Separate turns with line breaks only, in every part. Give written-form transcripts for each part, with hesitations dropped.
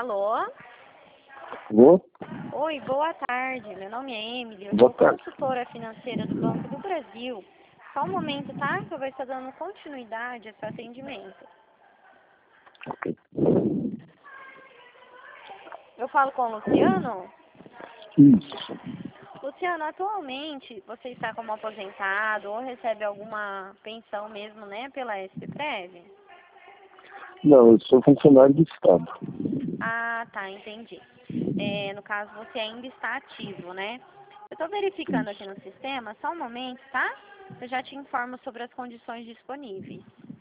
Alô?
Alô?
Oi, boa tarde. Meu nome é Emily. Eu
Boa
sou
tarde.
consultora financeira do Banco do Brasil. Só um momento, tá? Que eu vou estar dando continuidade a seu atendimento.
Ok.
Eu falo com o Luciano?
Isso.
Luciano, atualmente você está como aposentado ou recebe alguma pensão mesmo, né, pela SPPrev?
Não, eu sou funcionário do Estado.
Ah, tá, entendi. No caso, você ainda está ativo, né? Eu estou verificando aqui
Isso.
no sistema, só um momento, tá? Eu já te informo sobre as condições disponíveis.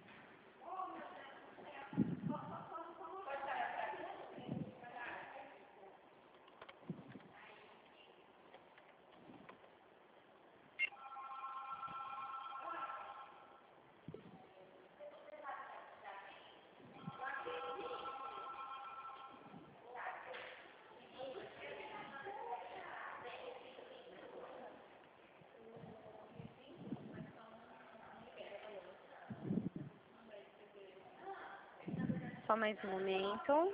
Só mais um momento.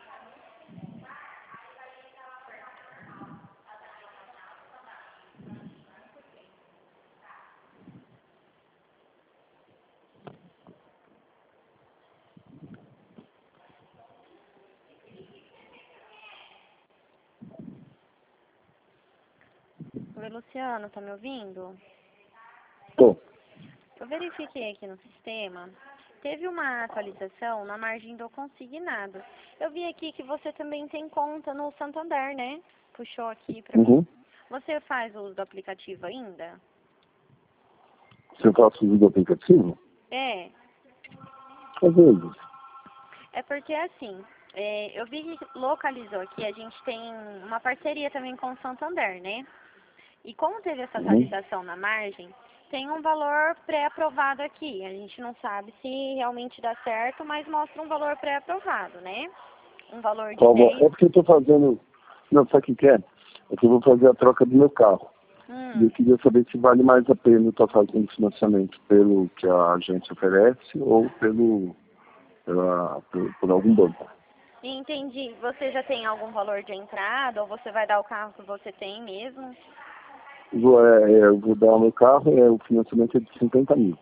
Oi, Luciano, tá me ouvindo?
Tô.
Eu verifiquei aqui no sistema. Teve uma atualização na margem do consignado. Eu vi aqui que você também tem conta no Santander, né? Puxou aqui pra mim.
Uhum.
Você faz uso do aplicativo ainda?
Você faço uso do aplicativo?
É.
Às vezes.
É porque assim, eu vi que localizou aqui, a gente tem uma parceria também com o Santander, né? E como teve essa
Uhum.
atualização na margem, tem um valor pré-aprovado aqui. A gente não sabe se realmente dá certo, mas mostra um valor pré-aprovado, né? Um valor de
Qual
10.
é porque eu tô fazendo... Não, sabe o que que é? É que eu vou fazer a troca do meu carro. E eu queria saber se vale mais a pena eu estar fazendo financiamento pelo que a agência oferece ou por algum banco.
Entendi. Você já tem algum valor de entrada ou você vai dar o carro que você tem mesmo?
Eu vou dar o meu carro, o financiamento é de 50 mil.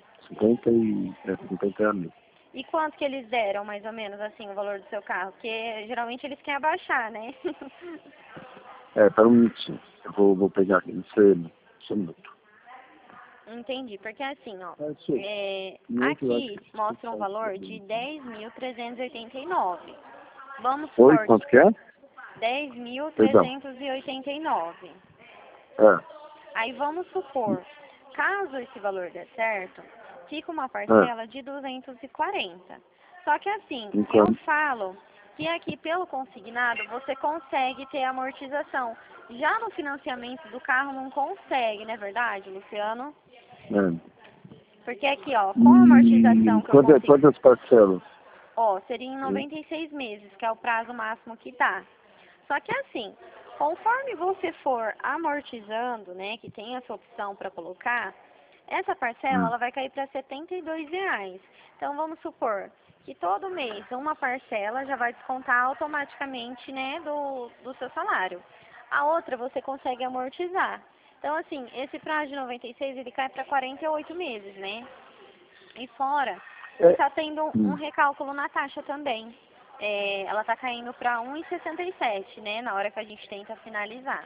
50 mil.
E quanto que eles deram, mais ou menos, assim, o valor do seu carro? Porque geralmente eles querem abaixar, né?
Para um minutinho. Eu vou pegar aqui, só um minuto.
Entendi, porque assim, ó,
Isso aí. Eu acho
aqui
que
mostra um valor de 10.389. Vamos
Oi,
supor,
quanto que é? Perdão.
10.389.
É.
Aí vamos supor, caso esse valor dê certo, fica uma
É.
parcela de 240. Só que assim, eu
Enquanto.
falo que aqui pelo consignado você consegue ter amortização. Já no financiamento do carro não consegue, não é verdade, Luciano?
É.
Porque aqui, ó, com a amortização
E
que eu consigo,
quantas parcelas?
ó, seria em 96 meses, que é o prazo máximo que dá. Só que assim, conforme você for amortizando, né, que tem essa opção para colocar, essa parcela ela vai cair para R$ 72. Então vamos supor que todo mês uma parcela já vai descontar automaticamente, né, do seu salário. A outra você consegue amortizar. Então assim, esse prazo de 96 ele cai para 48 meses, né? E fora que
É.
está tendo um recálculo na taxa também. Ela está caindo para 1,67, né, na hora que a gente tenta finalizar.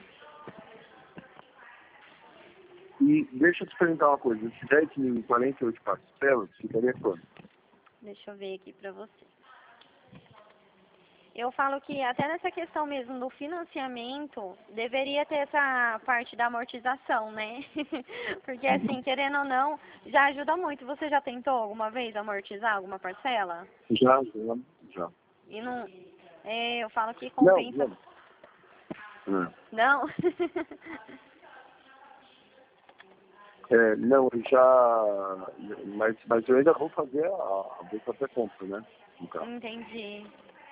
E deixa eu te perguntar uma coisa. Se 10 mil em 48 parcelas, ficaria quanto?
Deixa eu ver aqui para você. Eu falo que até nessa questão mesmo do financiamento, deveria ter essa parte da amortização, né? Porque assim, querendo ou não, já ajuda muito. Você já tentou alguma vez amortizar alguma parcela?
Já.
E não... eu falo que
Não,
compensa...
não.
Não?
Não, eu já. Mas eu ainda vou fazer vou fazer a compra, né? No carro.
Entendi.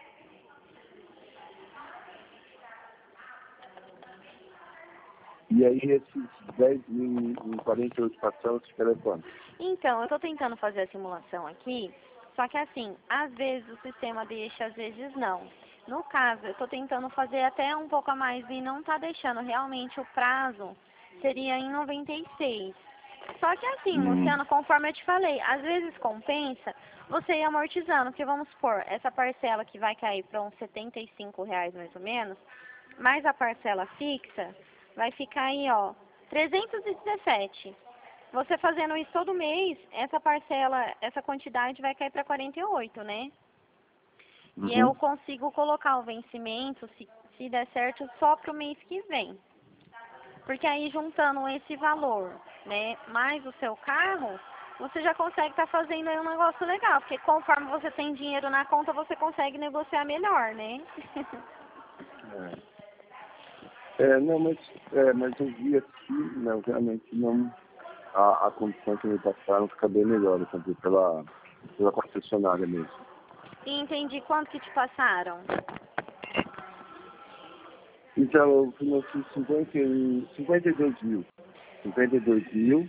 E aí esses 10 mil em 48 parcelas ficaria quanto?
Então, eu estou tentando fazer a simulação aqui, Só que assim, às vezes o sistema deixa, às vezes não. No caso, eu estou tentando fazer até um pouco a mais e não está deixando. Realmente o prazo seria em 96. Só que assim, Luciano, conforme eu te falei, às vezes compensa você ir amortizando, porque vamos supor, essa parcela que vai cair para uns R$ 75 mais ou menos, mais a parcela fixa, vai ficar aí, ó, 317. Você fazendo isso todo mês, essa parcela, essa quantidade vai cair para 48, né? E eu consigo colocar o vencimento, se der certo, só para o mês que vem. Porque aí juntando esse valor, né, mais o seu carro, você já consegue estar fazendo aí um negócio legal. Porque conforme você tem dinheiro na conta, você consegue negociar melhor, né?
Não, mas eu vi aqui, não, realmente não, a condição que me passaram fica bem melhor, sabe, pela concessionária mesmo.
E entendi quanto que te passaram.
Então, eu financei 52 mil. 52 mil,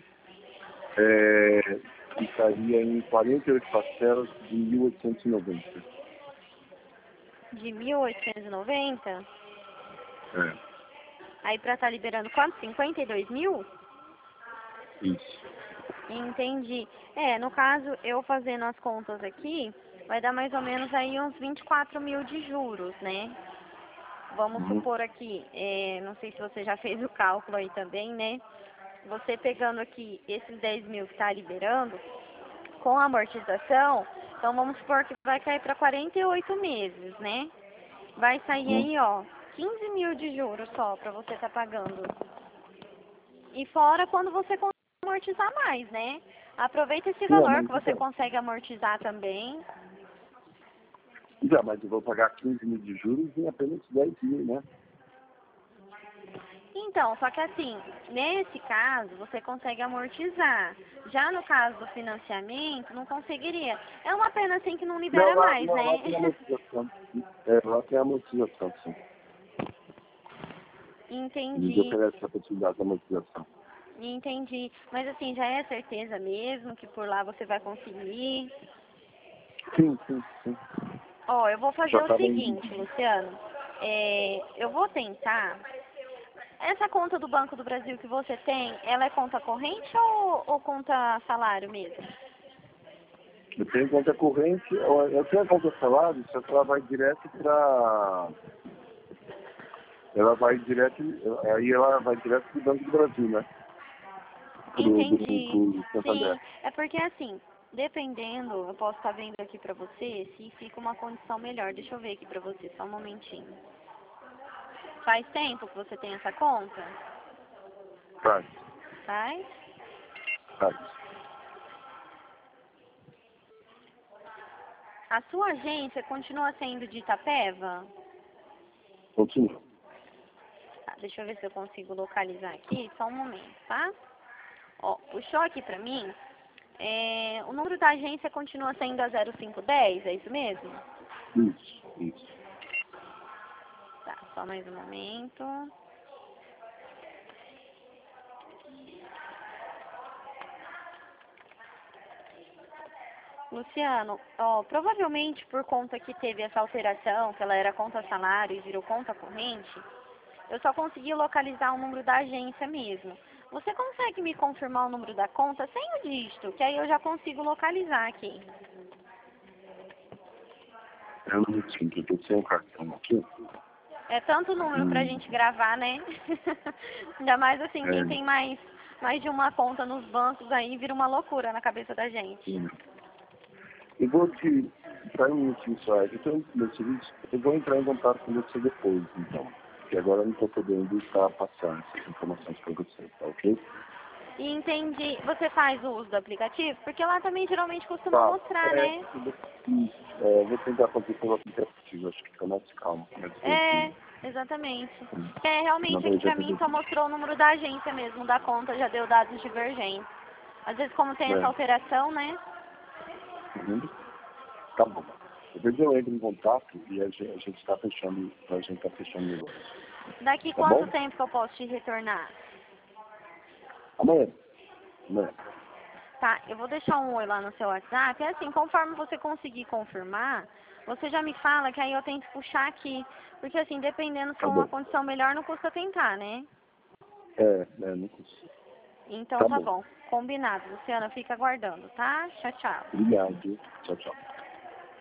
estaria em 48 parcelas de 1.890.
De 1.890?
É.
Aí pra estar liberando quanto? 52 mil?
Isso.
Entendi. No caso, eu fazendo as contas aqui, vai dar mais ou menos aí uns 24 mil de juros, né? Vamos supor aqui, não sei se você já fez o cálculo aí também, né? Você pegando aqui esses 10 mil que está liberando, com a amortização, então vamos supor que vai cair para 48 meses, né? Vai sair aí, ó, 15 mil de juros só para você estar pagando. E fora quando você consegue amortizar mais, né? Aproveita esse valor que você consegue amortizar também.
Mas eu vou pagar 15 mil de juros em apenas 10 mil, né?
Então, só que assim, nesse caso, você consegue amortizar. Já no caso do financiamento, não conseguiria. É uma pena assim que não libera mais, né?
Lá tem amortização. Lá tem amortização, sim.
Entendi.
Eles oferecem a possibilidade de amortização.
Entendi. Mas assim, já é certeza mesmo que por lá você vai conseguir?
Sim.
Ó, eu vou fazer o seguinte, Luciano. Eu vou tentar. Essa conta do Banco do Brasil que você tem, ela é conta corrente ou conta salário mesmo?
Eu tenho conta corrente, eu tenho a conta salário, só que ela vai direto para... Ela vai direto pro Banco do Brasil, né?
Entendi.
Pro Santander.
Sim, é porque assim, dependendo, eu posso estar vendo aqui pra você se fica uma condição melhor. Deixa eu ver aqui pra você, só um momentinho. Faz tempo que você tem essa conta?
Faz.
Faz?
Faz.
A sua agência continua sendo de Itapeva?
Continua.
Tá, deixa eu ver se eu consigo localizar aqui, só um momento, tá? Ó, puxou aqui pra mim. O número da agência continua sendo a 0510, é isso mesmo?
Isso.
Tá, só mais um momento. Luciano, ó, provavelmente por conta que teve essa alteração, que ela era conta salário e virou conta corrente, eu só consegui localizar o número da agência mesmo. Você consegue me confirmar o número da conta sem o dígito, que aí eu já consigo localizar aqui.
É um minutinho, que eu tô sem o cartão aqui.
É tanto número pra gente gravar, né? Ainda mais assim, quem tem mais de uma conta nos bancos aí vira uma loucura na cabeça da gente.
Eu vou te... Só um minutinho só. Eu vou entrar em contato com você depois, então. Porque agora eu não estou podendo passar essas informações para você, tá ok?
Entendi. Você faz o uso do aplicativo? Porque lá também geralmente costuma mostrar, né?
Vou tentar fazer pelo aplicativo, acho que fica mais calmo.
Exatamente. Realmente aqui pra mim só mostrou o número da agência mesmo, da conta, já deu dados divergentes. Às vezes como tem essa alteração, né?
Tá bom. Depois eu entro em contato e a gente está fechando o negócio.
Daqui quanto tempo que eu posso te retornar?
Amanhã.
Tá, eu vou deixar um oi lá no seu WhatsApp. É assim, conforme você conseguir confirmar, você já me fala que aí eu tento puxar aqui. Porque assim, dependendo se
Tá
for uma
bom.
condição melhor, não custa tentar, né?
Não custa.
Então
Tá
tá
bom.
bom. Combinado. Luciana, fica aguardando, tá? Tchau, tchau.
Obrigado. Tchau, tchau.